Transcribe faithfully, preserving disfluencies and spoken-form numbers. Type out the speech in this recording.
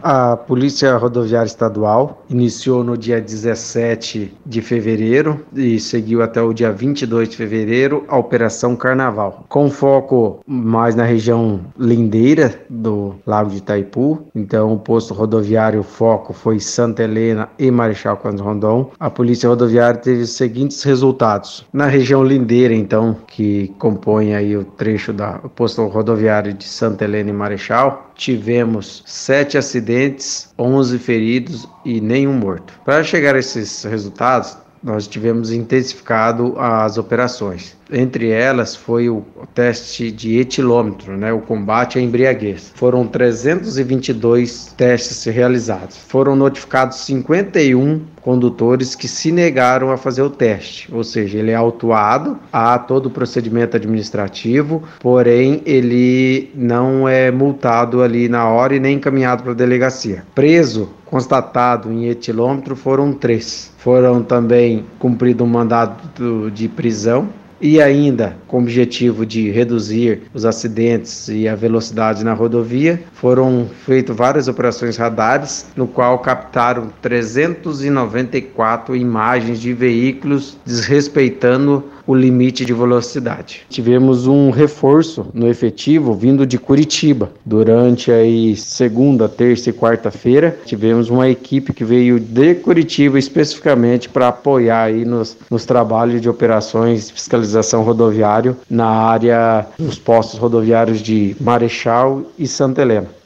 A Polícia Rodoviária Estadual iniciou no dia dezessete de fevereiro e seguiu até o dia vinte e dois de fevereiro a Operação Carnaval, com foco mais na região lindeira do Lago de Itaipu. Então, o posto rodoviário foco foi Santa Helena e Marechal Cândido Rondon. A Polícia Rodoviária teve os seguintes resultados. Na região lindeira, então, que compõe aí o trecho do posto rodoviário de Santa Helena e Marechal, tivemos sete acidentes, onze feridos e nenhum morto. Para chegar a esses resultados, nós tivemos intensificado as operações. Entre elas foi o teste de etilômetro, né, o combate à embriaguez. Foram trezentos e vinte e dois testes realizados. Foram notificados cinquenta e um condutores que se negaram a fazer o teste, ou seja, ele é autuado, há todo o procedimento administrativo, porém ele não é multado ali na hora e nem encaminhado para a delegacia. Preso, constatado em etilômetro, foram três. Foram também cumprido um mandado de prisão e ainda, com o objetivo de reduzir os acidentes e a velocidade na rodovia, foram feitas várias operações radares, no qual captaram trezentas e noventa e quatro imagens de veículos desrespeitando o limite de velocidade. Tivemos um reforço no efetivo vindo de Curitiba. Durante aí segunda, terça e quarta-feira, tivemos uma equipe que veio de Curitiba especificamente para apoiar aí nos, nos trabalhos de operações de fiscalização rodoviária na área dos postos rodoviários de Marechal e Santa Helena.